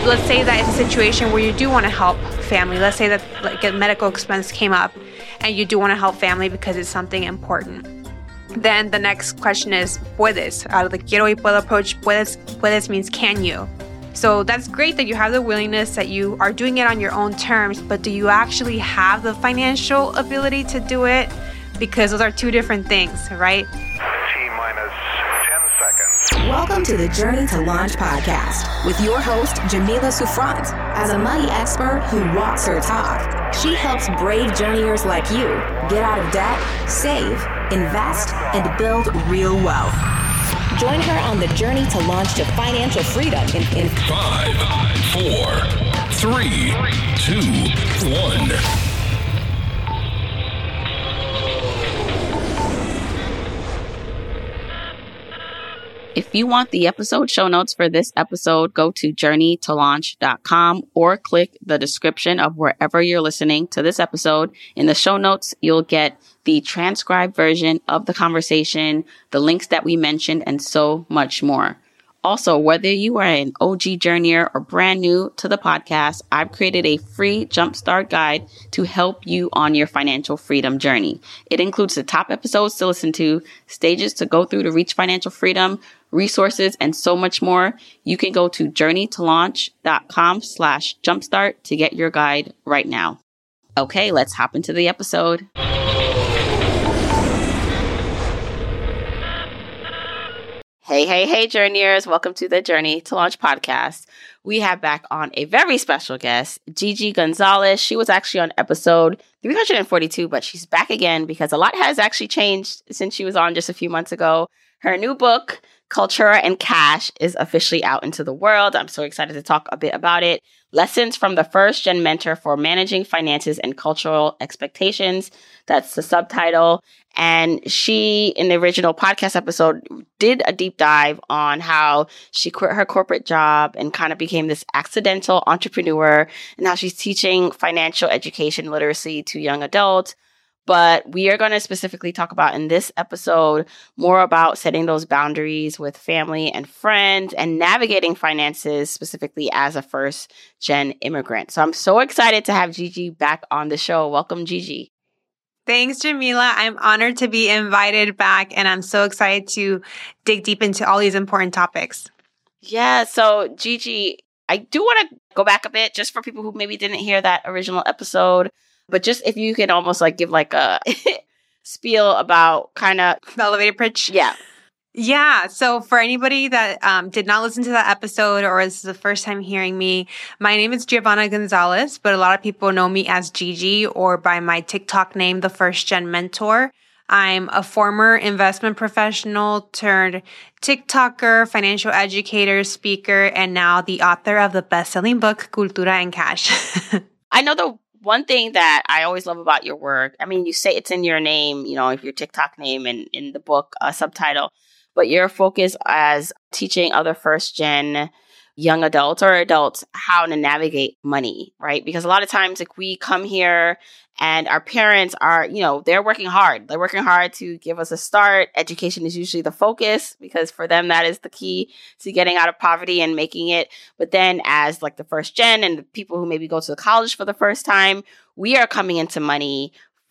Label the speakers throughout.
Speaker 1: let's say that it's a situation where you do want to help family. Let's say that like a medical expense came up and you do want to help family because it's something important. Then the next question is, puedes. Out of the quiero y puedo approach, puedes means can you? So that's great that you have the willingness, that you are doing it on your own terms, but do you actually have the financial ability to do it? Because those are two different things, right?
Speaker 2: T-minus 10 seconds.
Speaker 3: Welcome to the Journey to Launch podcast with your host, Jamila Souffrant. As a money expert who walks her talk, she helps brave journeyers like you get out of debt, save, invest, and build real wealth. Join her on the journey to launch to financial freedom in
Speaker 4: 5, 4, 3, 2, 1.
Speaker 5: If you want the episode show notes for this episode, go to journeytolaunch.com or click the description of wherever you're listening to this episode. In the show notes, you'll get the transcribed version of the conversation, the links that we mentioned, and so much more. Also, whether you are an OG journeyer or brand new to the podcast, I've created a free jumpstart guide to help you on your financial freedom journey. It includes the top episodes to listen to, stages to go through to reach financial freedom, resources, and so much more. You can go to journeytolaunch.com/jumpstart to get your guide right now. Okay, let's hop into the episode. Hey, journeyers. Welcome to the Journey to Launch podcast. We have back on a very special guest, Gigi Gonzalez. She was actually on episode 342, but she's back again because a lot has actually changed since she was on just a few months ago. Her new book, Cultura and Cash, is officially out into the world. I'm so excited to talk a bit about it. Lessons from the First Gen Mentor for Managing Finances and Cultural Expectations. That's the subtitle. And she, in the original podcast episode, did a deep dive on how she quit her corporate job and kind of became this accidental entrepreneur, and how she's teaching financial education literacy to young adults. But we are going to specifically talk about in this episode more about setting those boundaries with family and friends and navigating finances specifically as a first-gen immigrant. So I'm so excited to have Gigi back on the show. Welcome, Gigi.
Speaker 1: Thanks, Jamila. I'm honored to be invited back, and I'm so excited to dig deep into all these important topics.
Speaker 5: Yeah, so Gigi, I do want to go back a bit just for people who maybe didn't hear that original episode. But just if you can almost like give like a spiel about kind of
Speaker 1: the elevator pitch.
Speaker 5: Yeah.
Speaker 1: Yeah. So for anybody that did not listen to that episode or is the first time hearing me, my name is Giovanna Gonzalez, but a lot of people know me as Gigi or by my TikTok name, The First Gen Mentor. I'm a former investment professional turned TikToker, financial educator, speaker, and now the author of the best-selling book, Cultura and Cash.
Speaker 5: I know the one thing that I always love about your work, I mean, you say it's in your name, you know, if your TikTok name and in the book subtitle, but your focus as teaching other first-gen young adults or adults how to navigate money, right? Because a lot of times, like, we come here and our parents are, you know, they're working hard. They're working hard to give us a start. Education is usually the focus because for them, that is the key to getting out of poverty and making it. But then as like the first gen and the people who maybe go to college for the first time, we are coming into money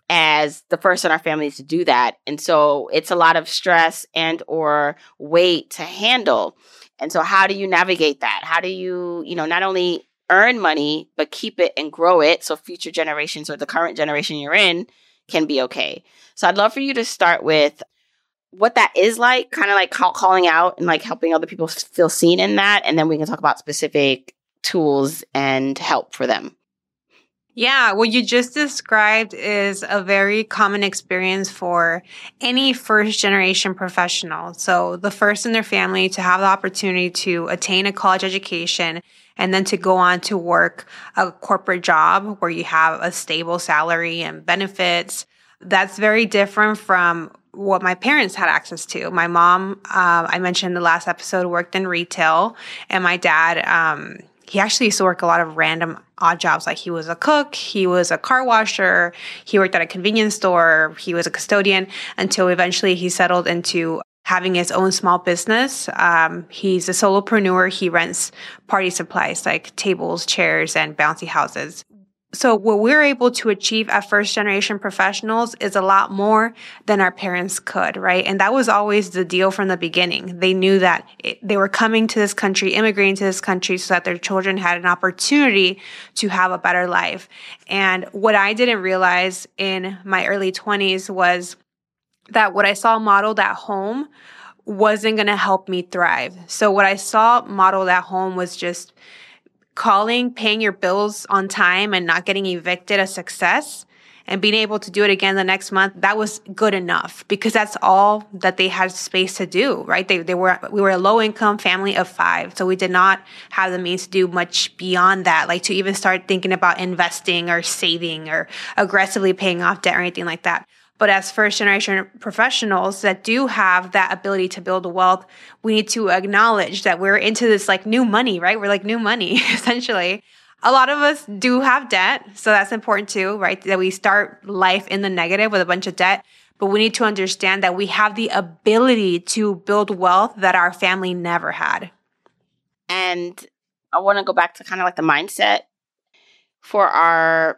Speaker 5: as the first in our families to do that. And so it's a lot of stress and or weight to handle. And so how do you navigate that? How do you, you know, not only earn money, but keep it and grow it so future generations or the current generation you're in can be okay? So I'd love for you to start with what that is like, kind of like calling out and like helping other people feel seen in that. And then we can talk about specific tools and help for them.
Speaker 1: Yeah, what you just described is a very common experience for any first generation professional. So the first in their family to have the opportunity to attain a college education and then to go on to work a corporate job where you have a stable salary and benefits. That's very different from what my parents had access to. My mom, I mentioned in the last episode, worked in retail, and my dad, he actually used to work a lot of random odd jobs. Like he was a cook, he was a car washer, he worked at a convenience store, he was a custodian until eventually he settled into having his own small business. He's a solopreneur. He rents party supplies like tables, chairs, and bouncy houses. So what we're able to achieve at first generation professionals is a lot more than our parents could, right? And that was always the deal from the beginning. They knew that they were coming to this country, immigrating to this country so that their children had an opportunity to have a better life. And what I didn't realize in my early 20s was that what I saw modeled at home wasn't going to help me thrive. So what I saw modeled at home was just calling, paying your bills on time and not getting evicted a success, and being able to do it again the next month. That was good enough because that's all that they had space to do, right? We were a low income family of 5. So we did not have the means to do much beyond that, like to even start thinking about investing or saving or aggressively paying off debt or anything like that. But as first generation professionals that do have that ability to build wealth, we need to acknowledge that we're into this like new money, right? We're like new money, essentially. A lot of us do have debt. So that's important too, right? That we start life in the negative with a bunch of debt. But we need to understand that we have the ability to build wealth that our family never had.
Speaker 5: And I want to go back to kind of like the mindset for our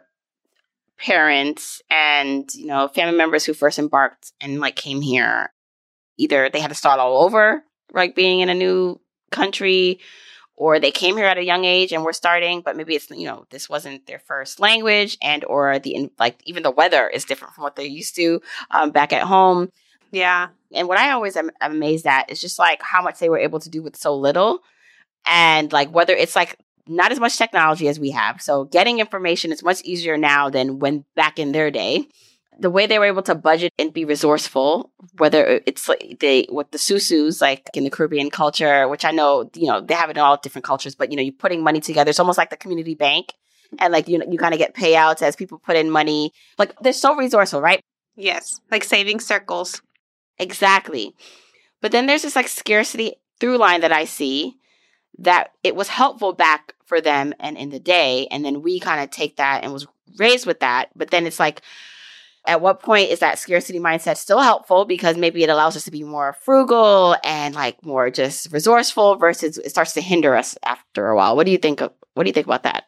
Speaker 5: parents and, you know, family members who first embarked and like came here. Either they had to start all over, like being in a new country, or they came here at a young age and were starting, but maybe it's, you know, this wasn't their first language, and or even the weather is different from what they're used to back at home.
Speaker 1: Yeah.
Speaker 5: And what I always am amazed at is just like how much they were able to do with so little, and like whether it's like not as much technology as we have. So getting information is much easier now than when back in their day. The way they were able to budget and be resourceful, whether it's like with the susus, like in the Caribbean culture, which I know, you know, they have it in all different cultures, but, you know, you're putting money together. It's almost like the community bank. And like, you kind of get payouts as people put in money. Like they're so resourceful, right?
Speaker 1: Yes. Like saving circles.
Speaker 5: Exactly. But then there's this like scarcity through line that I see, that it was helpful back for them and in the day. And then we kind of take that and was raised with that. But then it's like, at what point is that scarcity mindset still helpful? Because maybe it allows us to be more frugal and like more just resourceful versus it starts to hinder us after a while. What do you think about that?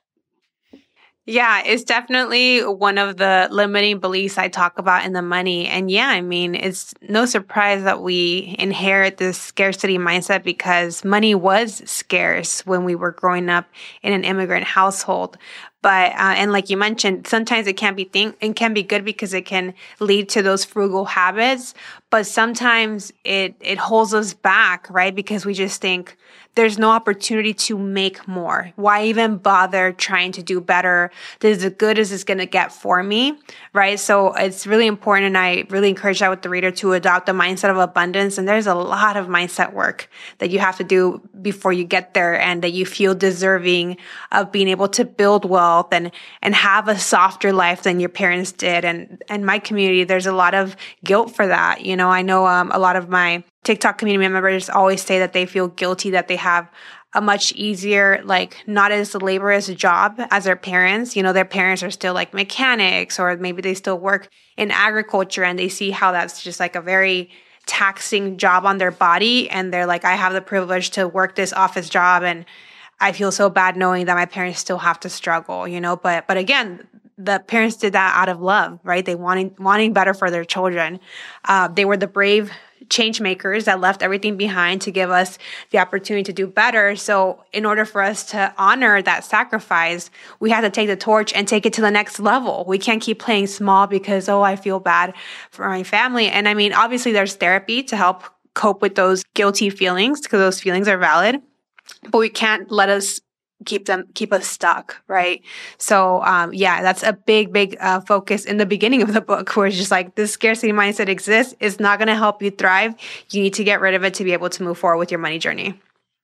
Speaker 1: Yeah, it's definitely one of the limiting beliefs I talk about in The Money. And yeah, I mean, it's no surprise that we inherit this scarcity mindset because money was scarce when we were growing up in an immigrant household. But, and like you mentioned, sometimes it can be good because it can lead to those frugal habits, but sometimes it holds us back, right? Because we just think there's no opportunity to make more. Why even bother trying to do better? This is as good as it's going to get for me, right? So it's really important. And I really encourage that with the reader to adopt the mindset of abundance. And there's a lot of mindset work that you have to do before you get there, and that you feel deserving of being able to build wealth and have a softer life than your parents did. And my community, there's a lot of guilt for that. You know, I know a lot of my TikTok community members always say that they feel guilty that they have a much easier, like not as laborious job as their parents. You know, their parents are still like mechanics, or maybe they still work in agriculture, and they see how that's just like a very taxing job on their body. And they're like, I have the privilege to work this office job, and I feel so bad knowing that my parents still have to struggle, you know, but again, the parents did that out of love, right? They wanting better for their children. They were the brave change makers that left everything behind to give us the opportunity to do better. So in order for us to honor that sacrifice, we have to take the torch and take it to the next level. We can't keep playing small because, I feel bad for my family. And I mean, obviously there's therapy to help cope with those guilty feelings, because those feelings are valid, but we can't let us keep us stuck, right? So, that's a big focus in the beginning of the book, where it's just like, this scarcity mindset exists. It's not going to help you thrive. You need to get rid of it to be able to move forward with your money journey.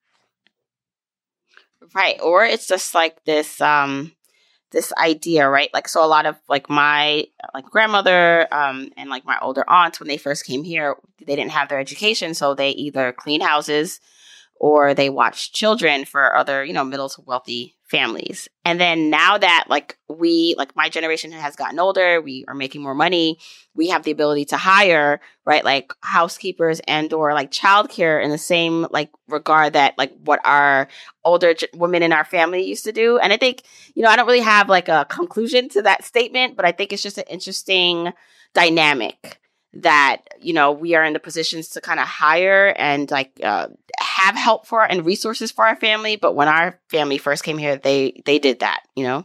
Speaker 5: Right. Or it's just like this, this idea, right? Like, so a lot of like my grandmother, and like my older aunts, when they first came here, they didn't have their education. So they either clean houses or they watched children for other, middle to wealthy families. And then now that my generation has gotten older, we are making more money, we have the ability to hire, right, like housekeepers and or like childcare in the same like regard that like what our older women in our family used to do. And I think, I don't really have like a conclusion to that statement, but I think it's just an interesting dynamic that, we are in the positions to kind of hire and like have help for and resources for our family. But when our family first came here, they did that,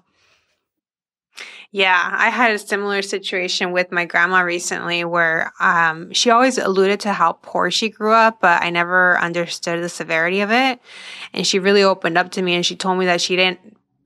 Speaker 1: Yeah, I had a similar situation with my grandma recently where she always alluded to how poor she grew up, but I never understood the severity of it. And she really opened up to me and she told me that she didn't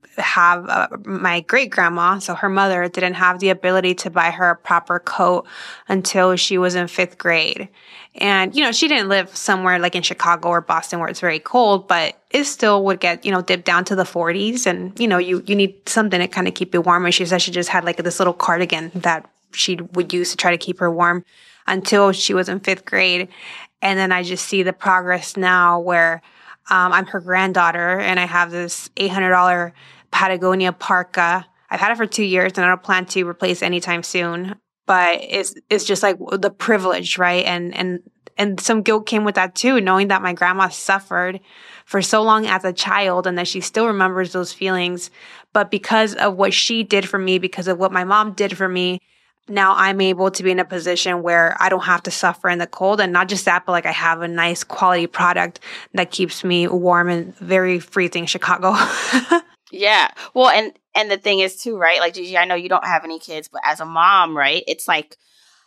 Speaker 1: have my great grandma, so her mother, didn't have the ability to buy her a proper coat until she was in 5th grade. And, she didn't live somewhere like in Chicago or Boston where it's very cold, but it still would get, dip down to the 40s. And, you need something to kind of keep you warm. And she said she just had like this little cardigan that she would use to try to keep her warm until she was in 5th grade. And then I just see the progress now where I'm her granddaughter and I have this $800 Patagonia parka. I've had it for 2 years and I don't plan to replace it anytime soon. But it's just like the privilege, right? And some guilt came with that too, knowing that my grandma suffered for so long as a child and that she still remembers those feelings. But because of what she did for me, because of what my mom did for me, now I'm able to be in a position where I don't have to suffer in the cold. And not just that, but like I have a nice quality product that keeps me warm in very freezing Chicago.
Speaker 5: Yeah. Well, and the thing is too, right? Like, Gigi, I know you don't have any kids, but as a mom, right? It's like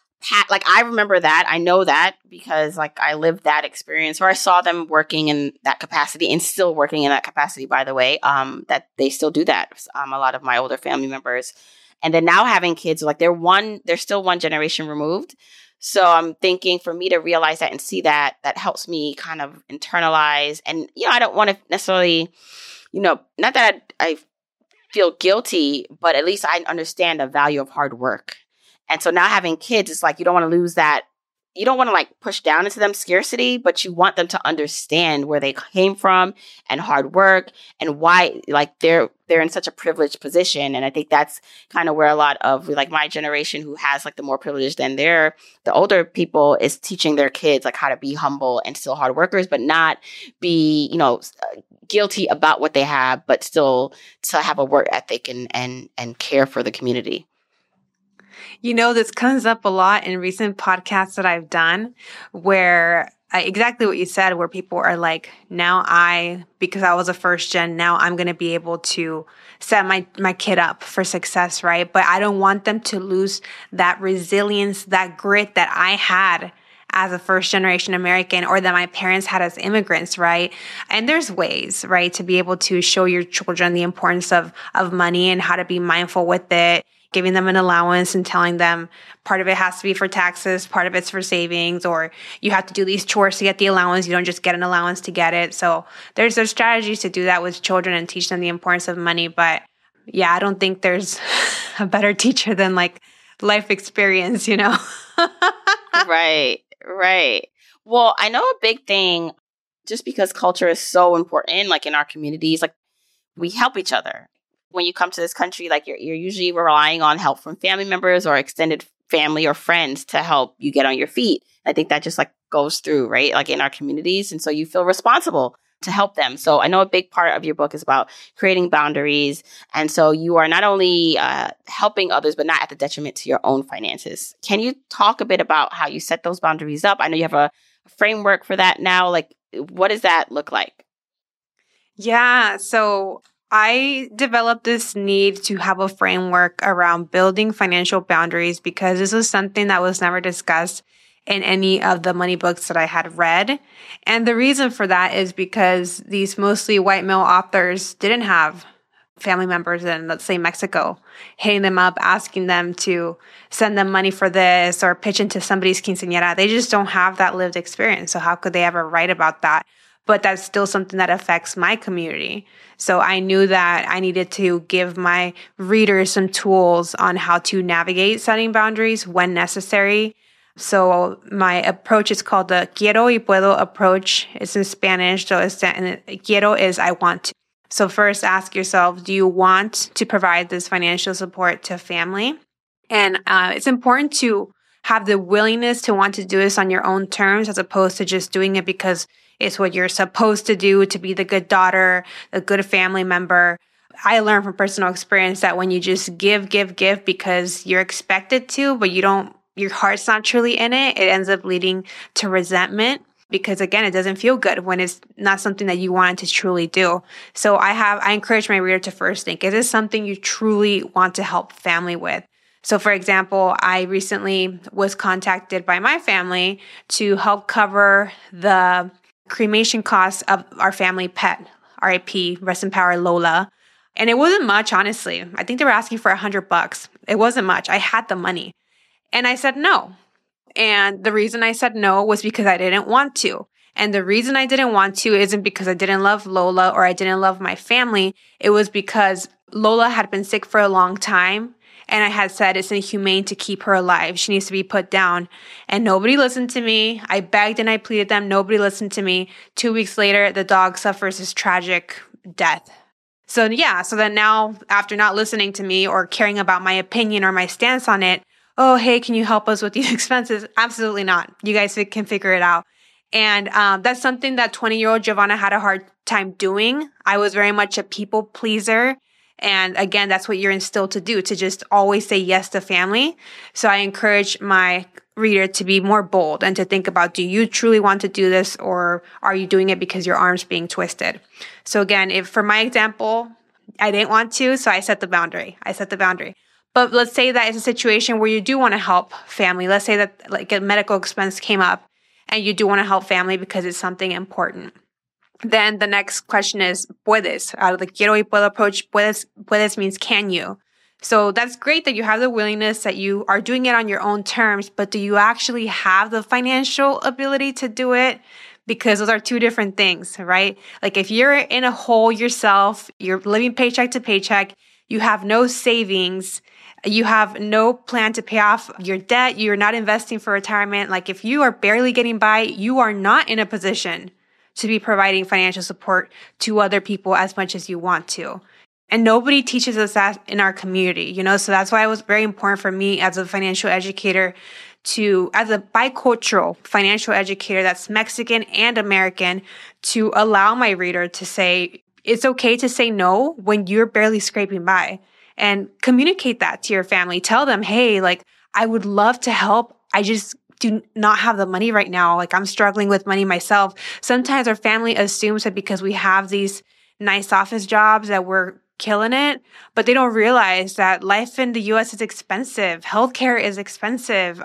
Speaker 5: I remember that. I know that because like I lived that experience where I saw them working in that capacity and still working in that capacity, by the way, that they still do that. A lot of my older family members. And then now having kids, like they're still one generation removed. So I'm thinking for me to realize that and see that helps me kind of internalize. And, I don't want to necessarily, not that I feel guilty, but at least I understand the value of hard work. And so now having kids, it's like you don't want to lose that. You don't want to like push down into them scarcity, but you want them to understand where they came from and hard work and why like they're in such a privileged position. And I think that's kind of where a lot of like my generation who has like the more privilege than the older people is teaching their kids like how to be humble and still hard workers, but not be, guilty about what they have, but still to have a work ethic and care for the community.
Speaker 1: This comes up a lot in recent podcasts that I've done where exactly what you said, where people are like, now because I was a first gen, now I'm going to be able to set my kid up for success, right? But I don't want them to lose that resilience, that grit that I had as a first generation American or that my parents had as immigrants, right? And there's ways, right, to be able to show your children the importance of money and how to be mindful with it, giving them an allowance and telling them part of it has to be for taxes, part of it's for savings, or you have to do these chores to get the allowance. You don't just get an allowance to get it. So there's strategies to do that with children and teach them the importance of money. But yeah, I don't think there's a better teacher than like life experience,
Speaker 5: Right. Well, I know a big thing, just because culture is so important, like in our communities, like we help each other. When you come to this country, like you're usually relying on help from family members or extended family or friends to help you get on your feet. I think that just like goes through, right? Like in our communities. And so you feel responsible to help them. So I know a big part of your book is about creating boundaries. And so you are not only helping others, but not at the detriment to your own finances. Can you talk a bit about how you set those boundaries up? I know you have a framework for that now. Like, what does that look like?
Speaker 1: Yeah. So I developed this need to have a framework around building financial boundaries because this was something that was never discussed in any of the money books that I had read. And the reason for that is because these mostly white male authors didn't have family members in, let's say, Mexico, hitting them up, asking them to send them money for this or pitch into somebody's quinceañera. They just don't have that lived experience. So how could they ever write about that? But that's still something that affects my community. So I knew that I needed to give my readers some tools on how to navigate setting boundaries when necessary. So my approach is called the quiero y puedo approach. It's in Spanish. So quiero is I want to. So first ask yourself, do you want to provide this financial support to family? And it's important to have the willingness to want to do this on your own terms as opposed to just doing it because it's what you're supposed to do to be the good daughter, the good family member. I learned from personal experience that when you just give because you're expected to, but your heart's not truly in it, it ends up leading to resentment. Because again, it doesn't feel good when it's not something that you wanted to truly do. So I encourage my reader to first think, is this something you truly want to help family with? So for example, I recently was contacted by my family to help cover the cremation costs of our family pet, RIP, rest in power, Lola. And it wasn't much, honestly. I think they were asking for $100. It wasn't much. I had the money. And I said no. And the reason I said no was because I didn't want to. And the reason I didn't want to isn't because I didn't love Lola or I didn't love my family. It was because Lola had been sick for a long time. And I had said it's inhumane to keep her alive. She needs to be put down. And nobody listened to me. I begged and I pleaded them. Nobody listened to me. 2 weeks later, the dog suffers this tragic death. So then now after not listening to me or caring about my opinion or my stance on it, oh, hey, can you help us with these expenses? Absolutely not. You guys can figure it out. And that's something that 20-year-old Giovanna had a hard time doing. I was very much a people pleaser. And again, that's what you're instilled to do, to just always say yes to family. So I encourage my reader to be more bold and to think about, do you truly want to do this or are you doing it because your arm's being twisted? So again, if for my example, I didn't want to, so I set the boundary. But let's say that it's a situation where you do want to help family. Let's say that like a medical expense came up and you do want to help family because it's something important. Then the next question is, puedes. Out of the quiero y puedo approach, puedes means can you? So that's great that you have the willingness that you are doing it on your own terms, but do you actually have the financial ability to do it? Because those are two different things, right? Like if you're in a hole yourself, you're living paycheck to paycheck, you have no savings, you have no plan to pay off your debt, you're not investing for retirement. Like if you are barely getting by, you are not in a position to be providing financial support to other people as much as you want to. And nobody teaches us that in our community, so that's why it was very important for me as a financial educator as a bicultural financial educator that's Mexican and American, to allow my reader to say, it's okay to say no when you're barely scraping by. And communicate that to your family. Tell them, hey, like, I would love to help. I just do not have the money right now. Like, I'm struggling with money myself. Sometimes our family assumes that because we have these nice office jobs that we're killing it, but they don't realize that life in the U.S. is expensive. Healthcare is expensive.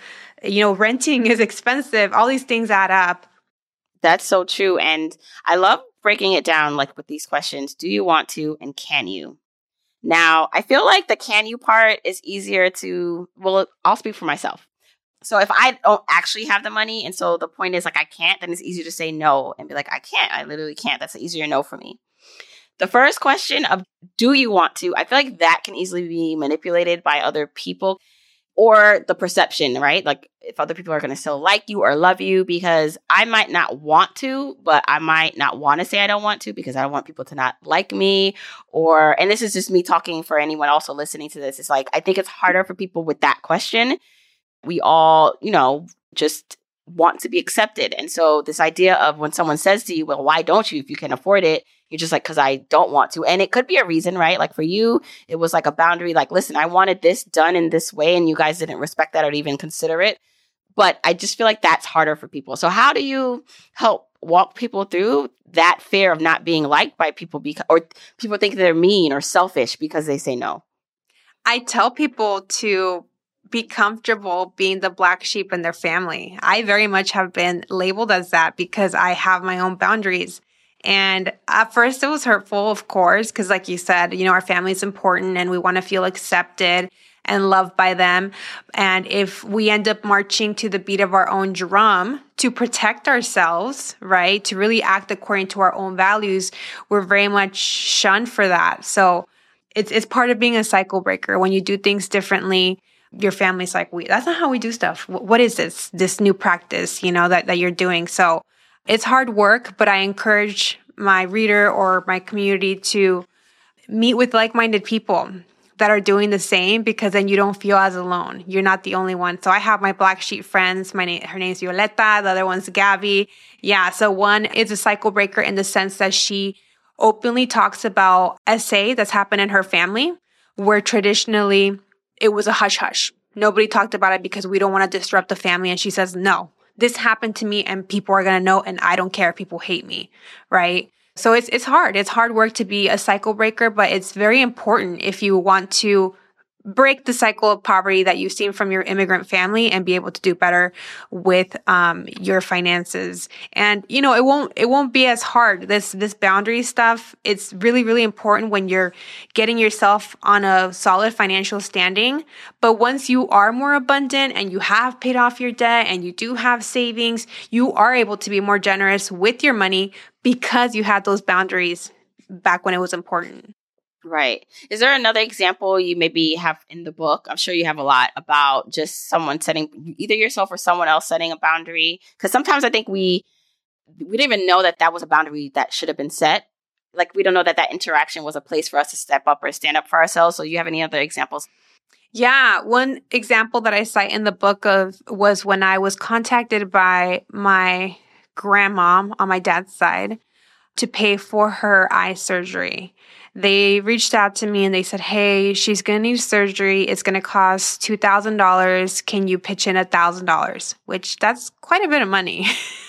Speaker 1: Renting is expensive. All these things add up.
Speaker 5: That's so true. And I love breaking it down like with these questions. Do you want to and can you? Now, I feel like the can you part is easier I'll speak for myself. So if I don't actually have the money, and so the point is like I can't, then it's easier to say no and be like, I can't. I literally can't. That's an easier no for me. The first question of do you want to, I feel like that can easily be manipulated by other people or the perception, right? Like if other people are going to still like you or love you, because I might not want to, but I might not want to say I don't want to because I don't want people to not like me and this is just me talking for anyone also listening to this. It's like, I think it's harder for people with that question. We all, just want to be accepted. And so this idea of when someone says to you, well, why don't you if you can afford it? You're just like, because I don't want to. And it could be a reason, right? Like for you, it was like a boundary, like, listen, I wanted this done in this way and you guys didn't respect that or even consider it. But I just feel like that's harder for people. So how do you help walk people through that fear of not being liked by people or people think they're mean or selfish because they say no?
Speaker 1: I tell people to be comfortable being the black sheep in their family. I very much have been labeled as that because I have my own boundaries. And at first it was hurtful, of course, because like you said, our family is important and we want to feel accepted and loved by them. And if we end up marching to the beat of our own drum to protect ourselves, right, to really act according to our own values, we're very much shunned for that. So it's part of being a cycle breaker. When you do things differently, your family's like, that's not how we do stuff. What is this new practice, that you're doing? So it's hard work, but I encourage my reader or my community to meet with like-minded people that are doing the same, because then you don't feel as alone. You're not the only one. So I have my Black Sheep friends. Her name's Violeta. The other one's Gabby. Yeah. So one is a cycle breaker in the sense that she openly talks about SA that's happened in her family, where traditionally it was a hush-hush. Nobody talked about it because we don't want to disrupt the family. And she says, no, this happened to me and people are going to know, and I don't care if people hate me, right? So it's hard. It's hard work to be a cycle breaker, but it's very important if you want to break the cycle of poverty that you've seen from your immigrant family and be able to do better with your finances. And it won't be as hard. This boundary stuff, it's really, really important when you're getting yourself on a solid financial standing. But once you are more abundant and you have paid off your debt and you do have savings, you are able to be more generous with your money because you had those boundaries back when it was important.
Speaker 5: Right. Is there another example you maybe have in the book? I'm sure you have a lot about just someone setting, either yourself or someone else setting a boundary. Because sometimes I think we didn't even know that was a boundary that should have been set. Like, we don't know that interaction was a place for us to step up or stand up for ourselves. So you have any other examples?
Speaker 1: Yeah. One example that I cite in the book was when I was contacted by my grandma on my dad's side to pay for her eye surgery. They reached out to me and they said, hey, she's going to need surgery. It's going to cost $2,000. Can you pitch in $1,000? Which that's quite a bit of money.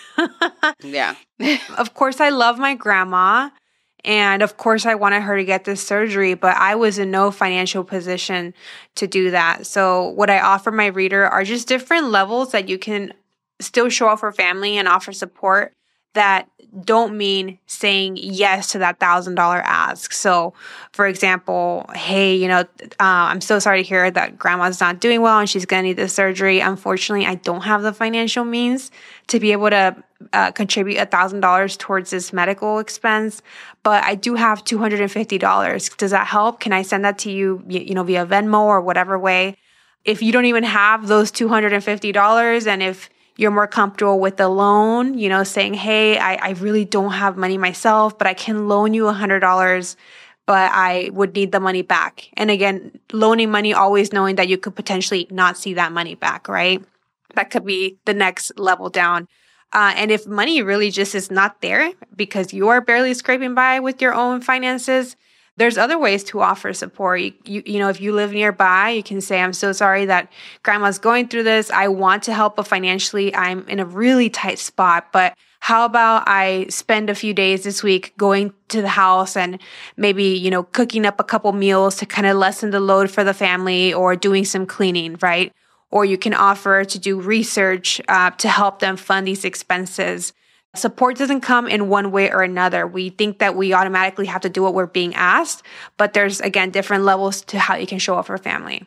Speaker 5: Yeah.
Speaker 1: Of course, I love my grandma. And of course, I wanted her to get this surgery, but I was in no financial position to do that. So what I offer my reader are just different levels that you can still show up for family and offer support that don't mean saying yes to that $1,000 ask. So, for example, hey, I'm so sorry to hear that grandma's not doing well and she's going to need this surgery. Unfortunately, I don't have the financial means to be able to contribute $1,000 towards this medical expense, but I do have $250. Does that help? Can I send that to you, via Venmo or whatever way? If you don't even have those $250, and if you're more comfortable with the loan, saying, hey, I really don't have money myself, but I can loan you $100, but I would need the money back. And again, loaning money, always knowing that you could potentially not see that money back, right? That could be the next level down. And if money really just is not there because you are barely scraping by with your own finances, there's other ways to offer support. If you live nearby, you can say, I'm so sorry that grandma's going through this. I want to help, but financially I'm in a really tight spot. But how about I spend a few days this week going to the house and maybe, cooking up a couple meals to kind of lessen the load for the family, or doing some cleaning, right? Or you can offer to do research to help them fund these expenses. Support doesn't come in one way or another. We think that we automatically have to do what we're being asked, but there's, again, different levels to how you can show up for family.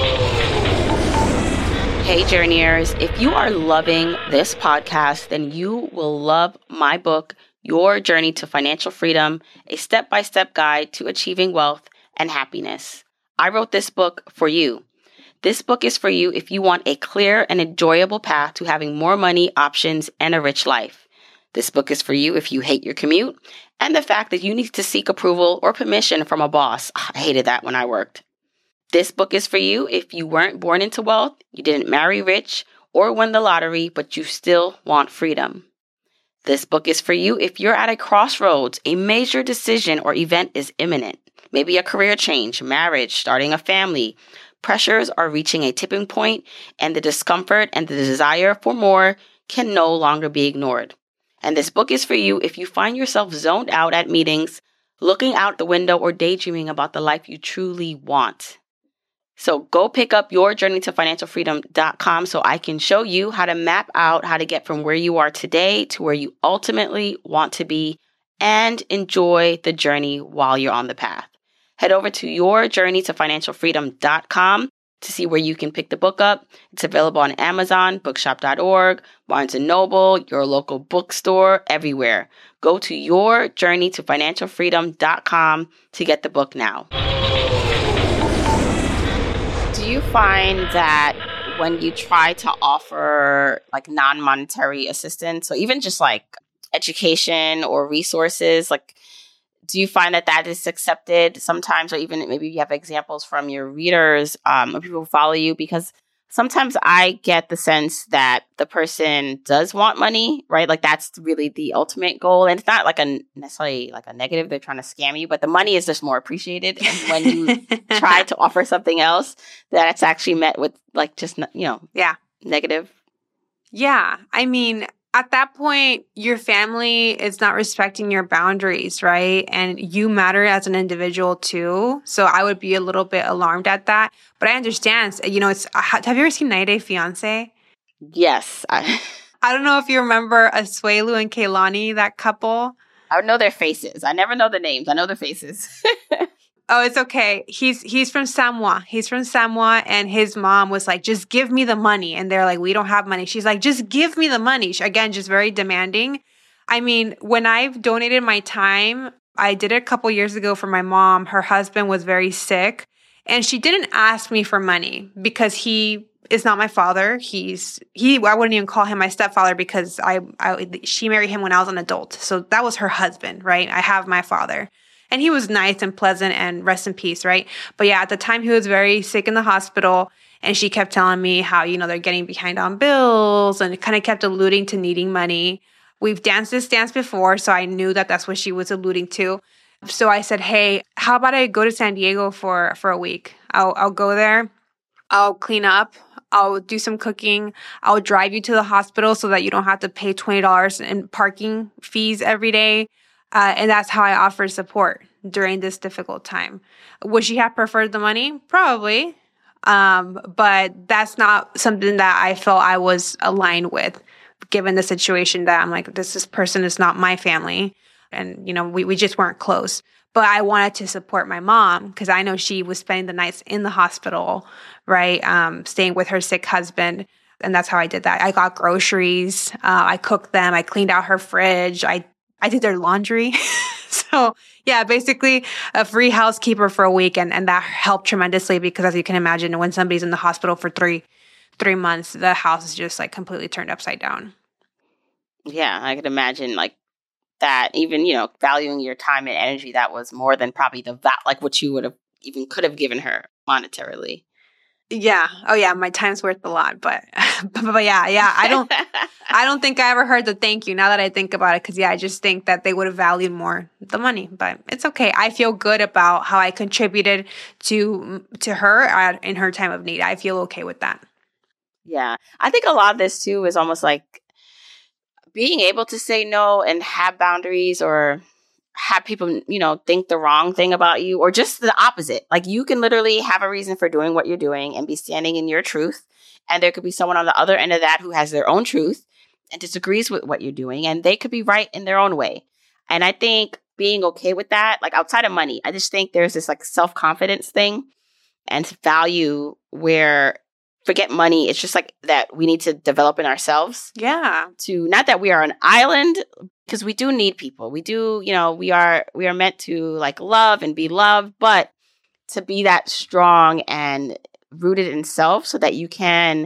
Speaker 5: Hey, Journeyers, if you are loving this podcast, then you will love my book, Your Journey to Financial Freedom, a step-by-step guide to achieving wealth and happiness. I wrote this book for you. This book is for you if you want a clear and enjoyable path to having more money, options, and a rich life. This book is for you if you hate your commute and the fact that you need to seek approval or permission from a boss. I hated that when I worked. This book is for you if you weren't born into wealth, you didn't marry rich or win the lottery, but you still want freedom. This book is for you if you're at a crossroads, a major decision or event is imminent. Maybe a career change, marriage, starting a family. Pressures are reaching a tipping point, and the discomfort and the desire for more can no longer be ignored. And this book is for you if you find yourself zoned out at meetings, looking out the window or daydreaming about the life you truly want. So go pick up yourjourneytofinancialfreedom.com so I can show you how to map out how to get from where you are today to where you ultimately want to be, and enjoy the journey while you're on the path. Head over to yourjourneytofinancialfreedom.com to see where you can pick the book up. It's available on Amazon, bookshop.org, Barnes & Noble, your local bookstore, everywhere. Go to yourjourneytofinancialfreedom.com to get the book now. Do you find that when you try to offer like non-monetary assistance, so even just like education or resources? Like, do you find that is accepted sometimes, or even maybe you have examples from your readers or people who follow you? Because sometimes I get the sense that the person does want money, right? Like that's really the ultimate goal. And it's not like necessarily like a negative, they're trying to scam you, but the money is just more appreciated. And when you try to offer something else, that's actually met with like just, negative.
Speaker 1: Yeah. I mean, at that point, your family is not respecting your boundaries, right? And you matter as an individual too. So I would be a little bit alarmed at that. But I understand, have you ever seen 90 Day Fiancé?
Speaker 5: Yes.
Speaker 1: I don't know if you remember Asuelu and Kehlani, that couple.
Speaker 5: I would know their faces. I never know the names. I know their faces.
Speaker 1: Oh, it's okay. He's from Samoa. He's from Samoa, and his mom was like, just give me the money. And they're like, we don't have money. She's like, just give me the money. Again, just very demanding. I mean, when I've donated my time, I did it a couple years ago for my mom. Her husband was very sick, and she didn't ask me for money because he is not my father. I wouldn't even call him my stepfather because she married him when I was an adult. So that was her husband, right? I have my father. And he was nice and pleasant and rest in peace, right? But yeah, at the time he was very sick in the hospital, and she kept telling me how, they're getting behind on bills, and it kind of kept alluding to needing money. We've danced this dance before, so I knew that that's what she was alluding to. So I said, hey, how about I go to San Diego for a week? I'll go there. I'll clean up. I'll do some cooking. I'll drive you to the hospital so that you don't have to pay $20 in parking fees every day. And that's how I offered support during this difficult time. Would she have preferred the money? Probably. But that's not something that I felt I was aligned with, given the situation that I'm like, this person is not my family. And, we just weren't close. But I wanted to support my mom because I know she was spending the nights in the hospital, right? Staying with her sick husband. And that's how I did that. I got groceries. I cooked them. I cleaned out her fridge. I did their laundry. So yeah, basically a free housekeeper for a week. And that helped tremendously because, as you can imagine, when somebody's in the hospital for three months, the house is just like completely turned upside down.
Speaker 5: Yeah, I could imagine like that, even, valuing your time and energy, that was more than probably what you would have even could have given her monetarily.
Speaker 1: Yeah. Oh yeah. My time's worth a lot, but yeah. I don't think I ever heard the thank you now that I think about it. Cause I just think that they would have valued more the money, but it's okay. I feel good about how I contributed to her in her time of need. I feel okay with that.
Speaker 5: Yeah. I think a lot of this too is almost like being able to say no and have boundaries, or have people, think the wrong thing about you, or just the opposite. Like you can literally have a reason for doing what you're doing and be standing in your truth. And there could be someone on the other end of that who has their own truth and disagrees with what you're doing, and they could be right in their own way. And I think being okay with that, like outside of money, I just think there's this like self-confidence thing and value where forget money. It's just like that we need to develop in ourselves.
Speaker 1: Yeah.
Speaker 5: To not that we are an island, because we do need people. We do, we are meant to like love and be loved, but to be that strong and rooted in self so that you can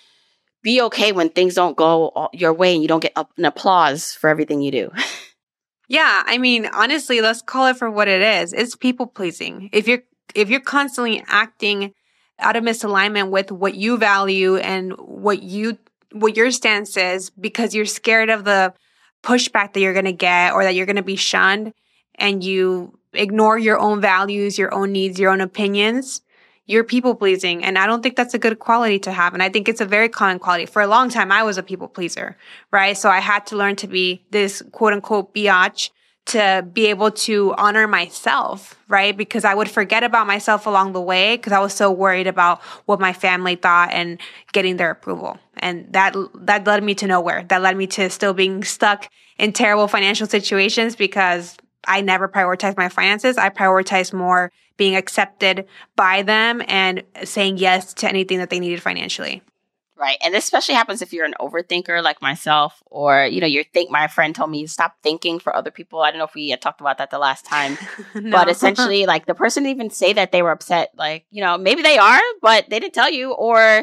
Speaker 5: be okay when things don't go your way and you don't get an applause for everything you do.
Speaker 1: Yeah. I mean, honestly, let's call it for what it is. It's people pleasing. If you're constantly acting out of misalignment with what you value and what your stance is because you're scared of the pushback that you're going to get or that you're going to be shunned, and you ignore your own values, your own needs, your own opinions, you're people pleasing. And I don't think that's a good quality to have. And I think it's a very common quality. For a long time, I was a people pleaser, right? So I had to learn to be this quote unquote biatch to be able to honor myself, right? Because I would forget about myself along the way because I was so worried about what my family thought and getting their approval. And that led me to nowhere. That led me to still being stuck in terrible financial situations because I never prioritized my finances. I prioritized more being accepted by them and saying yes to anything that they needed financially.
Speaker 5: Right. And this especially happens if you're an overthinker like myself, or, my friend told me, stop thinking for other people. I don't know if we had talked about that the last time, no. But essentially like the person didn't even say that they were upset. Like, maybe they are, but they didn't tell you, or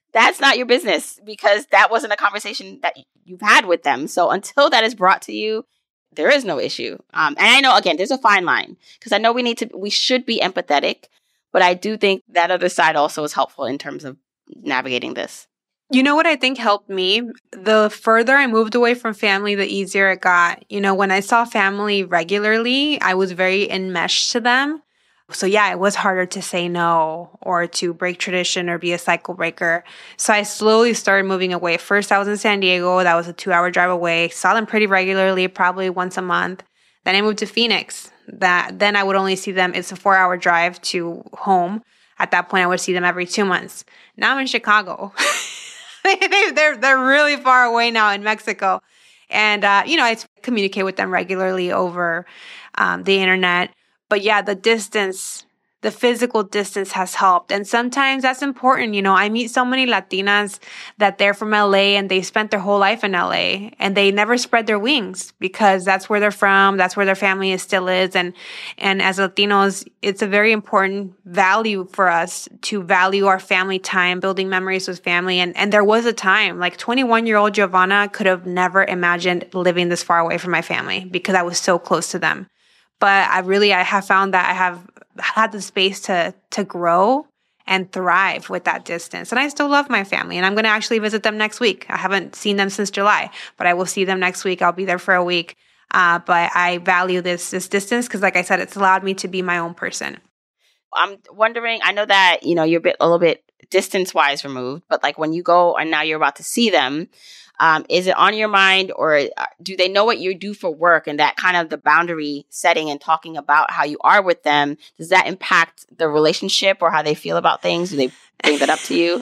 Speaker 5: that's not your business because that wasn't a conversation that you've had with them. So until that is brought to you, there is no issue. And I know, again, there's a fine line because I know we should be empathetic, but I do think that other side also is helpful in terms of navigating this.
Speaker 1: You know what I think helped me? The further I moved away from family, the easier it got. You know, when I saw family regularly, I was very enmeshed to them. So yeah, it was harder to say no or to break tradition or be a cycle breaker. So I slowly started moving away. First, I was in San Diego. That was a 2-hour drive away. Saw them pretty regularly, probably once a month. Then I moved to Phoenix. Then I would only see them. It's a 4-hour drive to home. At that point, I would see them every 2 months. Now I'm in Chicago. They're really far away now in Mexico. And, I communicate with them regularly over the internet. But yeah, the distance, the physical distance has helped. And sometimes that's important. You know, I meet so many Latinas that they're from LA and they spent their whole life in LA and they never spread their wings because that's where they're from. That's where their family still is. And as Latinos, it's a very important value for us to value our family time, building memories with family. And there was a time, like 21-year-old Giovanna could have never imagined living this far away from my family because I was so close to them. But I have found that I have had the space to grow and thrive with that distance. And I still love my family. And I'm going to actually visit them next week. I haven't seen them since July, but I will see them next week. I'll be there for a week. But I value this distance because, like I said, it's allowed me to be my own person.
Speaker 5: I'm wondering, I know that, you're a little bit distance-wise removed, but like when you go and now you're about to see them, is it on your mind or do they know what you do for work and that kind of the boundary setting and talking about how you are with them? Does that impact the relationship or how they feel about things? Do they bring that up to you?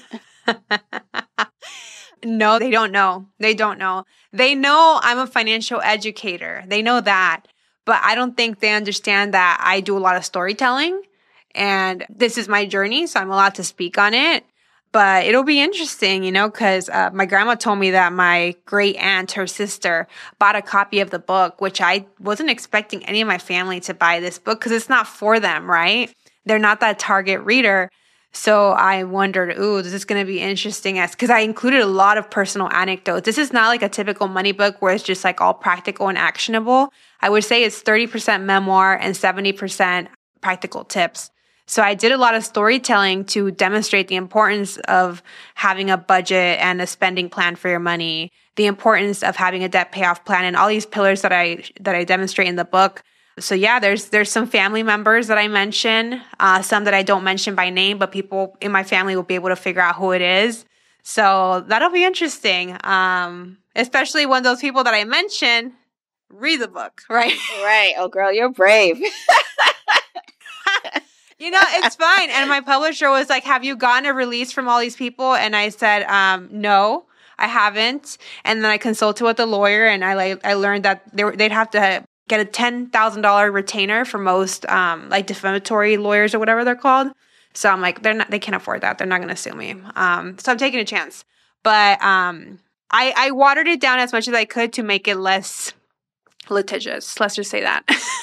Speaker 1: No, they don't know. They don't know. They know I'm a financial educator. They know that. But I don't think they understand that I do a lot of storytelling and this is my journey. So I'm allowed to speak on it. But it'll be interesting, because my grandma told me that my great aunt, her sister, bought a copy of the book, which I wasn't expecting any of my family to buy this book because it's not for them, right? They're not that target reader. So I wondered, this is going to be interesting because I included a lot of personal anecdotes. This is not like a typical money book where it's just like all practical and actionable. I would say it's 30% memoir and 70% practical tips. So I did a lot of storytelling to demonstrate the importance of having a budget and a spending plan for your money, the importance of having a debt payoff plan, and all these pillars that I demonstrate in the book. So yeah, there's some family members that I mention, some that I don't mention by name, but people in my family will be able to figure out who it is. So that'll be interesting, especially when those people that I mention read the book, right?
Speaker 5: Right. Oh, girl, you're brave.
Speaker 1: It's fine. And my publisher was like, have you gotten a release from all these people? And I said, no, I haven't. And then I consulted with a lawyer and I learned that they'd have to get a $10,000 retainer for most like defamatory lawyers or whatever they're called. So I'm like, they can't afford that. They're not going to sue me. So I'm taking a chance. But I watered it down as much as I could to make it less litigious. Let's just say that.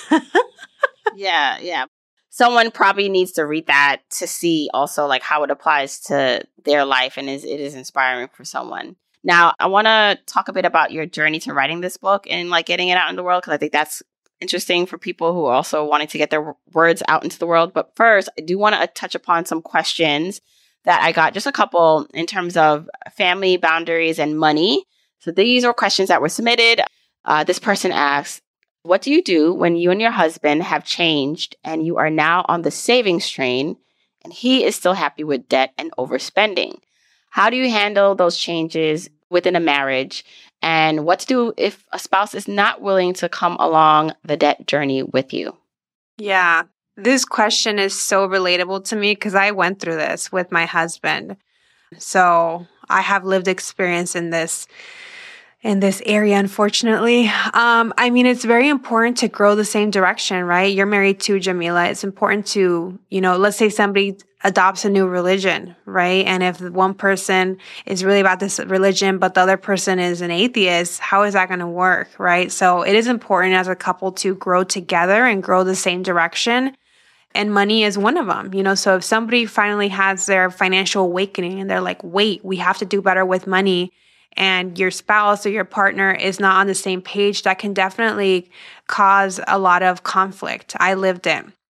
Speaker 5: Yeah. Someone probably needs to read that to see also like how it applies to their life and it is inspiring for someone. Now, I want to talk a bit about your journey to writing this book and like getting it out in the world because I think that's interesting for people who are also wanting to get their words out into the world. But first, I do want to touch upon some questions that I got, just a couple in terms of family boundaries and money. So these are questions that were submitted. This person asks, what do you do when you and your husband have changed and you are now on the savings train and he is still happy with debt and overspending? How do you handle those changes within a marriage? And what to do if a spouse is not willing to come along the debt journey with you?
Speaker 1: Yeah, this question is so relatable to me because I went through this with my husband. So I have lived experience in this area, unfortunately. It's very important to grow the same direction, right? You're married to Jamila. It's important to, let's say somebody adopts a new religion, right? And if one person is really about this religion, but the other person is an atheist, how is that going to work, right? So it is important as a couple to grow together and grow the same direction. And money is one of them, so if somebody finally has their financial awakening and they're like, wait, we have to do better with money, and your spouse or your partner is not on the same page, that can definitely cause a lot of conflict. I lived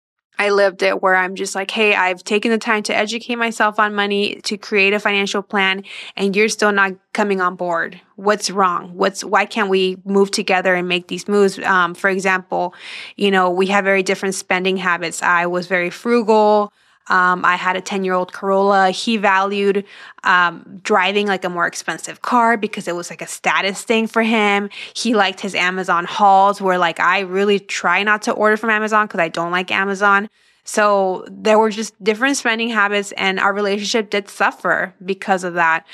Speaker 1: it where I'm just like, hey, I've taken the time to educate myself on money, to create a financial plan, and you're still not coming on board. What's wrong? Why can't we move together and make these moves? For example, we have very different spending habits. I was very frugal. I had a 10-year-old Corolla. He valued driving like a more expensive car because it was like a status thing for him. He liked his Amazon hauls, where like I really try not to order from Amazon because I don't like Amazon. So there were just different spending habits, and our relationship did suffer because of that.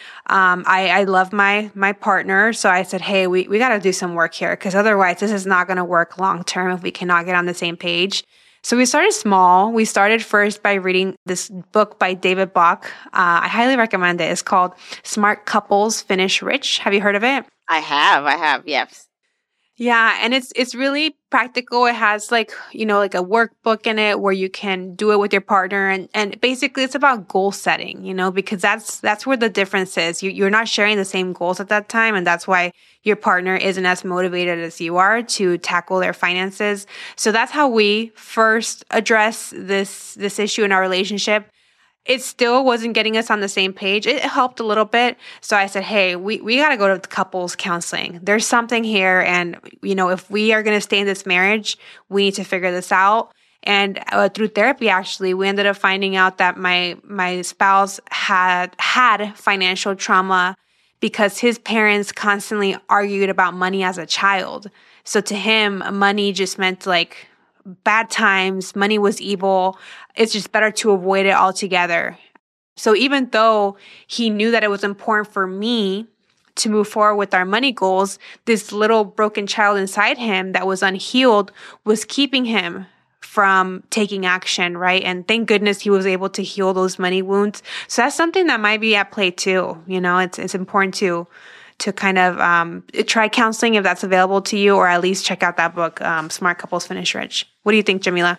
Speaker 1: I love my partner, so I said, hey, we got to do some work here, because otherwise this is not going to work long term if we cannot get on the same page. So we started small. We started first by reading this book by David Bach. I highly recommend it. It's called Smart Couples Finish Rich. Have you heard of it?
Speaker 5: I have, yes.
Speaker 1: Yeah, and it's really practical. It has like a workbook in it where you can do it with your partner, and basically it's about goal setting, because that's where the difference is. You're not sharing the same goals at that time, and that's why your partner isn't as motivated as you are to tackle their finances. So that's how we first address this issue in our relationship. It still wasn't getting us on the same page. It helped a little bit. So I said, hey, we got to go to couples counseling. There's something here. And, if we are going to stay in this marriage, we need to figure this out. And through therapy, actually, we ended up finding out that my spouse had financial trauma because his parents constantly argued about money as a child. So to him, money just meant like bad times. Money was evil. It's just better to avoid it altogether. So even though he knew that it was important for me to move forward with our money goals, this little broken child inside him that was unhealed was keeping him from taking action, right? And thank goodness he was able to heal those money wounds. So that's something that might be at play too. It's important to kind of try counseling if that's available to you, or at least check out that book, Smart Couples Finish Rich. What do you think, Jamila?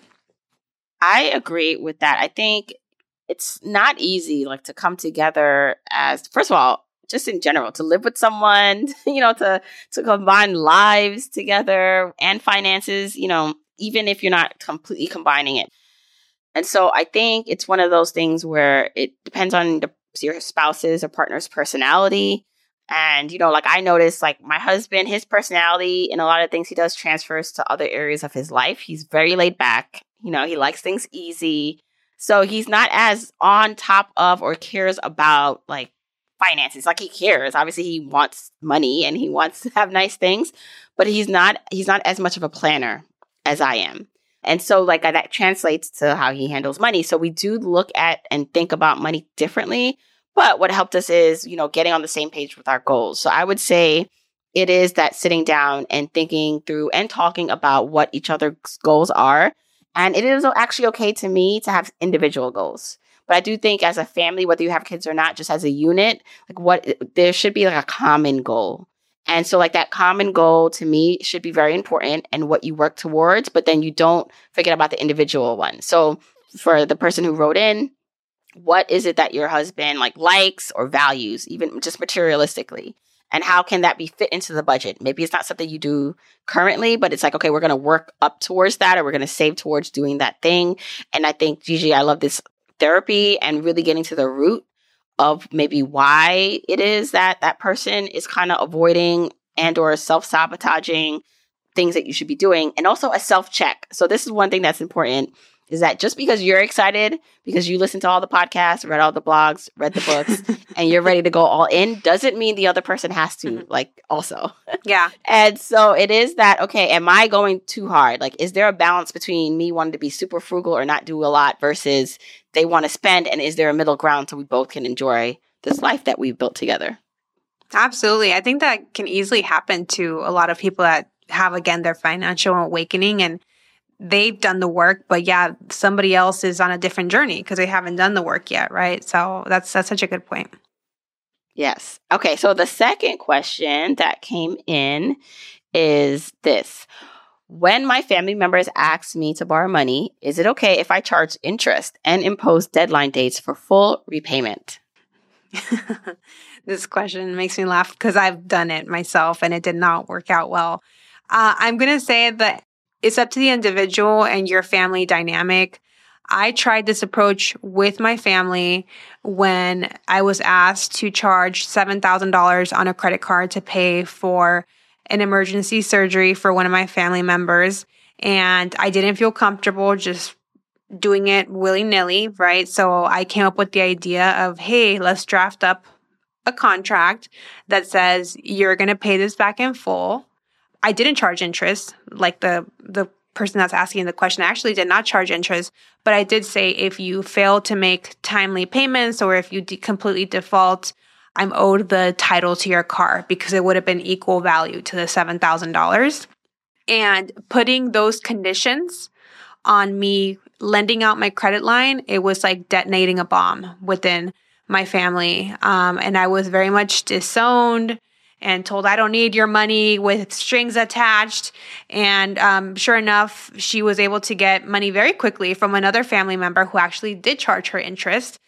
Speaker 5: I agree with that. I think it's not easy, to come together as, first of all, just in general, to live with someone, to combine lives together and finances, even if you're not completely combining it. And so I think it's one of those things where it depends on your spouse's or partner's personality. And, I noticed, my husband, his personality and a lot of things he does transfers to other areas of his life. He's very laid back. He likes things easy. So he's not as on top of or cares about, finances. He cares. Obviously, he wants money and he wants to have nice things, but he's not as much of a planner as I am. And so, that translates to how he handles money. So we do look at and think about money differently. But what helped us is, getting on the same page with our goals. So I would say it is that sitting down and thinking through and talking about what each other's goals are. And it is actually okay to me to have individual goals. But I do think as a family, whether you have kids or not, just as a unit, there should be a common goal. And so that common goal to me should be very important and what you work towards, but then you don't forget about the individual one. So for the person who wrote in, what is it that your husband likes or values, even just materialistically? And how can that be fit into the budget? Maybe it's not something you do currently, but it's okay, we're going to work up towards that, or we're going to save towards doing that thing. And I think, Gigi, I love this therapy and really getting to the root of maybe why it is that person is kind of avoiding and or self-sabotaging things that you should be doing. And also a self-check. So this is one thing that's important, is that just because you're excited, because you listen to all the podcasts, read all the blogs, read the books, and you're ready to go all in, doesn't mean the other person has to, also.
Speaker 1: Yeah.
Speaker 5: And so it is that, okay, am I going too hard? Is there a balance between me wanting to be super frugal or not do a lot versus they want to spend? And is there a middle ground so we both can enjoy this life that we've built together?
Speaker 1: Absolutely. I think that can easily happen to a lot of people that have, again, their financial awakening, and they've done the work, but somebody else is on a different journey because they haven't done the work yet, right? So that's such a good point.
Speaker 5: Yes. Okay, so the second question that came in is this. When my family members ask me to borrow money, is it okay if I charge interest and impose deadline dates for full repayment?
Speaker 1: This question makes me laugh because I've done it myself and it did not work out well. I'm going to say that it's up to the individual and your family dynamic. I tried this approach with my family when I was asked to charge $7,000 on a credit card to pay for an emergency surgery for one of my family members. And I didn't feel comfortable just doing it willy-nilly, right? So I came up with the idea of, hey, let's draft up a contract that says you're going to pay this back in full. I didn't charge interest, like the person that's asking the question. I actually did not charge interest, but I did say if you fail to make timely payments or if you completely default, I'm owed the title to your car because it would have been equal value to the $7,000. And putting those conditions on me lending out my credit line, it was like detonating a bomb within my family. And I was very much disowned and told, I don't need your money with strings attached. And sure enough, she was able to get money very quickly from another family member who actually did charge her interest.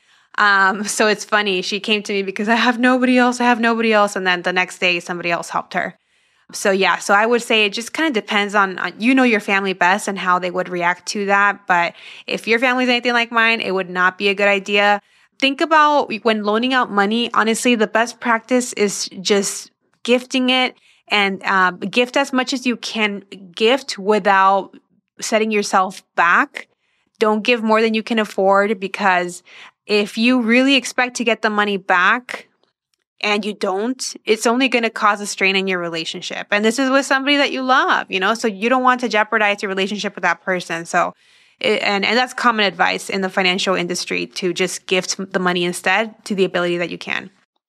Speaker 1: So it's funny. She came to me because I have nobody else. And then the next day, somebody else helped her. So yeah, so I would say it just kind of depends on you know your family best and how they would react to that. But if your family's anything like mine, it would not be a good idea. Think about when loaning out money, honestly, the best practice is just gifting it and gift as much as you can gift without setting yourself back. Don't give more than you can afford, because if you really expect to get the money back and you don't, it's only going to cause a strain in your relationship. And this is with somebody that you love, you know, so you don't want to jeopardize your relationship with that person. So, and that's common advice in the financial industry, to just gift the money instead to the ability that you can.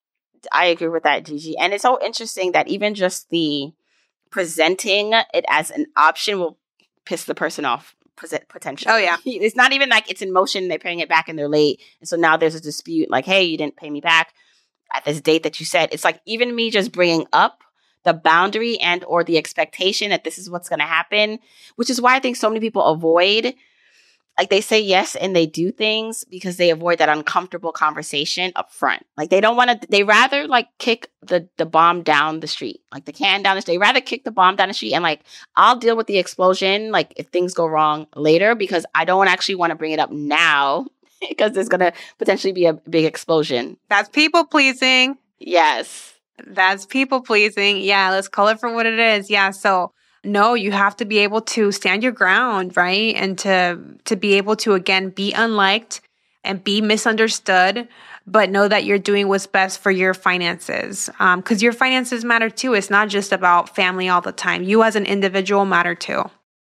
Speaker 5: I agree with that, Gigi. And it's so interesting that even just the presenting it as an option will piss the person off potentially.
Speaker 1: Oh, yeah.
Speaker 5: It's not even like it's in motion, they're paying it back and they're late. And so now there's a dispute like, hey, you didn't pay me back at this date that you said. It's like even me just bringing up the boundary and or the expectation that this is what's going to happen, which is why I think so many people avoid, like they say yes and they do things because they avoid that uncomfortable conversation up front. Like they don't want to, they rather like kick the bomb down the street, like the can down the street. They rather kick the bomb down the street and like, I'll deal with the explosion, like if things go wrong later, because I don't actually want to bring it up now because there's going to potentially be a big explosion.
Speaker 1: That's people pleasing.
Speaker 5: Yes.
Speaker 1: That's people pleasing. Yeah, let's call it for what it is. Yeah, so no, you have to be able to stand your ground, right? And to be able to, again, be unliked and be misunderstood, but know that you're doing what's best for your finances. Because your finances matter too. It's not just about family all the time. You as an individual matter too.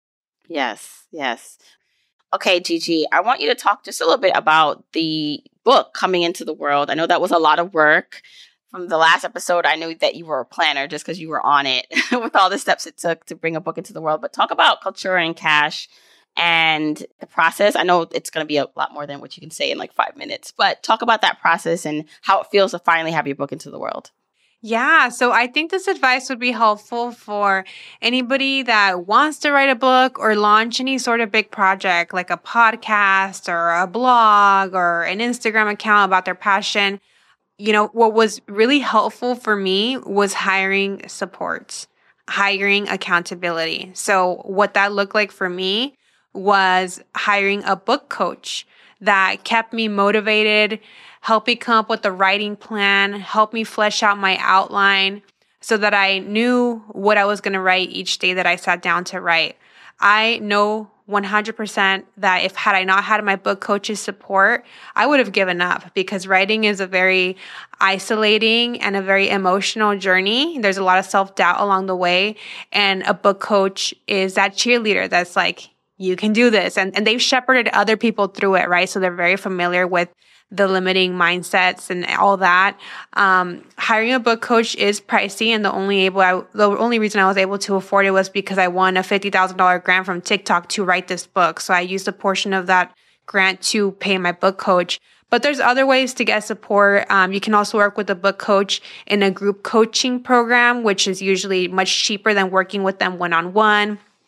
Speaker 5: Yes, yes. Okay, Gigi, I want you to talk just a little bit about the book coming into the world. I know that was a lot of work. From the last episode, I knew that you were a planner just because you were on it with all the steps it took to bring a book into the world. But talk about Kaltura and Cash and the process. I know it's going to be a lot more than what you can say in like 5 minutes, but talk about that process and how it feels to finally have your book into the world.
Speaker 1: Yeah, so I think this advice would be helpful for anybody that wants to write a book or launch any sort of big project like a podcast or a blog or an Instagram account about their passion. You know, what was really helpful for me was hiring support, hiring accountability. So what that looked like for me was hiring a book coach that kept me motivated, helped me come up with the writing plan, helped me flesh out my outline so that I knew what I was going to write each day that I sat down to write. I know 100% that if had I not had my book coach's support, I would have given up, because writing is a very isolating and a very emotional journey. There's a lot of self-doubt along the way. And a book coach is that cheerleader that's like, you can do this. And they've shepherded other people through it, right? So they're very familiar with the limiting mindsets and all that. Hiring a book coach is pricey, and the only reason I was able to afford it was because I won a $50,000 grant from TikTok to write this book. So I used a portion of that grant to pay my book coach. But there's other ways to get support. You can also work with a book coach in a group coaching program, which is usually much cheaper than working with them one-on-one.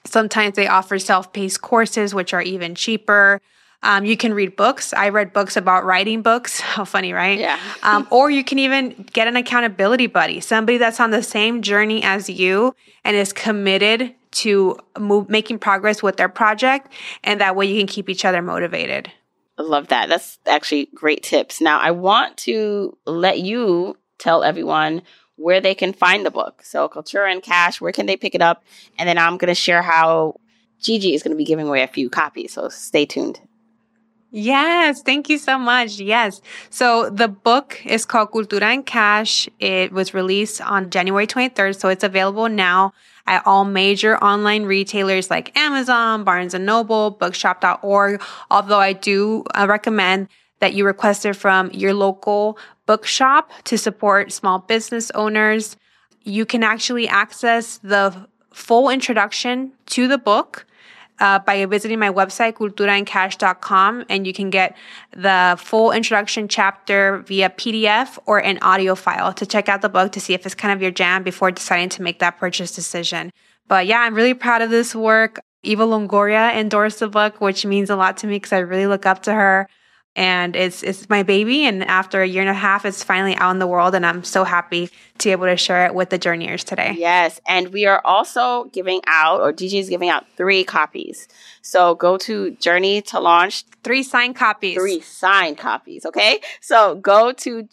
Speaker 1: Sometimes they offer self-paced courses, which are even cheaper. You can read books. I read books about writing books. How funny, right?
Speaker 5: Yeah.
Speaker 1: Or you can even get an accountability buddy, somebody that's on the same journey as you and is committed to making progress with their project. And that way you can keep each other motivated.
Speaker 5: I love that. That's actually great tips. Now, I want to let you tell everyone where they can find the book. So Cultura and Cash, where can they pick it up? And then I'm going to share how Gigi is going to be giving away a few copies. So stay tuned.
Speaker 1: Yes, thank you so much. Yes. So the book is called Cultura and Cash. It was released on January 23rd, so it's available now at all major online retailers like Amazon, Barnes & Noble, bookshop.org, although I do recommend that you request it from your local bookshop to support small business owners. You can actually access the full introduction to the book by visiting my website, culturaandcash.com, and you can get the full introduction chapter via PDF or an audio file to check out the book to see if it's kind of your jam before deciding to make that purchase decision. But yeah, I'm really proud of this work. Eva Longoria endorsed the book, which means a lot to me because I really look up to her. And it's my baby. And after a year and a half, it's finally out in the world. And I'm so happy to be able to share it with the Journeyers today.
Speaker 5: Yes. And we are also giving out, or DJ is giving out 3 copies. So go to Journey to Launch.
Speaker 1: 3 signed copies.
Speaker 5: 3 signed copies. Okay. So go to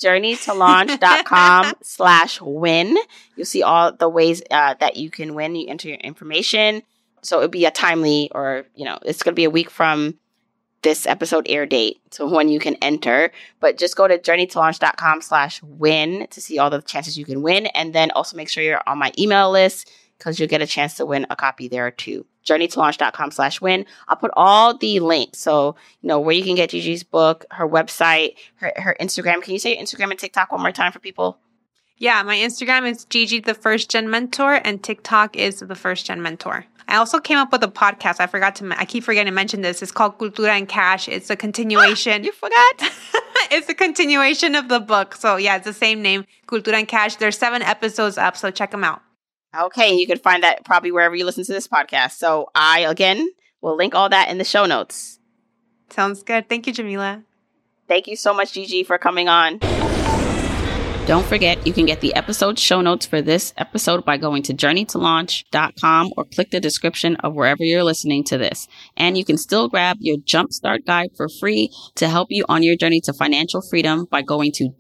Speaker 5: journeytolaunch.com/win. You'll see all the ways that you can win. You enter your information. So it'll be a timely, or, it's going to be a week from this episode air date, so when you can enter. But just go to journeytolaunch.com/win to see all the chances you can win. And then also make sure you're on my email list because you'll get a chance to win a copy there too. journeytolaunch.com/win. I'll put all the links. So, where you can get Gigi's book, her website, her Instagram. Can you say Instagram and TikTok one more time for people?
Speaker 1: Yeah, my Instagram is Gigi the First Gen Mentor and TikTok is the First Gen Mentor. I also came up with a podcast. I keep forgetting to mention this. It's called Cultura and Cash. It's a continuation.
Speaker 5: You forgot?
Speaker 1: It's a continuation of the book. So yeah, it's the same name, Cultura and Cash. There's 7 episodes up, so check them out.
Speaker 5: Okay, you can find that probably wherever you listen to this podcast. So I, again, will link all that in the show notes.
Speaker 1: Sounds good. Thank you, Jamila.
Speaker 5: Thank you so much, Gigi, for coming on. Don't forget, you can get the episode show notes for this episode by going to journeytolaunch.com or click the description of wherever you're listening to this. And you can still grab your Jumpstart Guide for free to help you on your journey to financial freedom by going to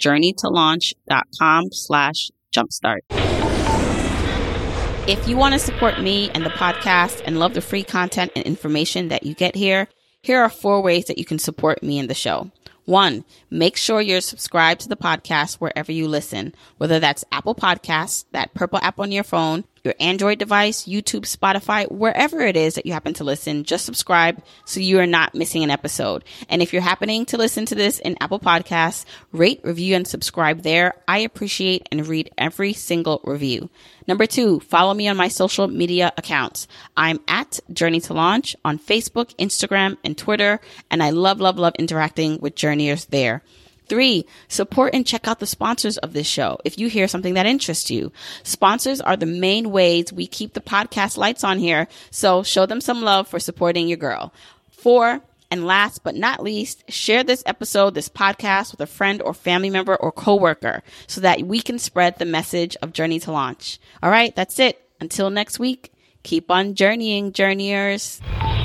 Speaker 5: journeytolaunch.com/jumpstart. If you want to support me and the podcast and love the free content and information that you get here are 4 ways that you can support me and the show. 1, make sure you're subscribed to the podcast wherever you listen, whether that's Apple Podcasts, that purple app on your phone, your Android device, YouTube, Spotify, wherever it is that you happen to listen, just subscribe so you are not missing an episode. And if you're happening to listen to this in Apple Podcasts, rate, review, and subscribe there. I appreciate and read every single review. Number 2, follow me on my social media accounts. I'm at Journey to Launch on Facebook, Instagram, and Twitter, and I love, love, love interacting with Journeyers there. 3, support and check out the sponsors of this show if you hear something that interests you. Sponsors are the main ways we keep the podcast lights on here, so show them some love for supporting your girl. 4, and last but not least, share this episode, this podcast with a friend or family member or coworker so that we can spread the message of Journey to Launch. All right, that's it. Until next week, keep on journeying, Journeyers.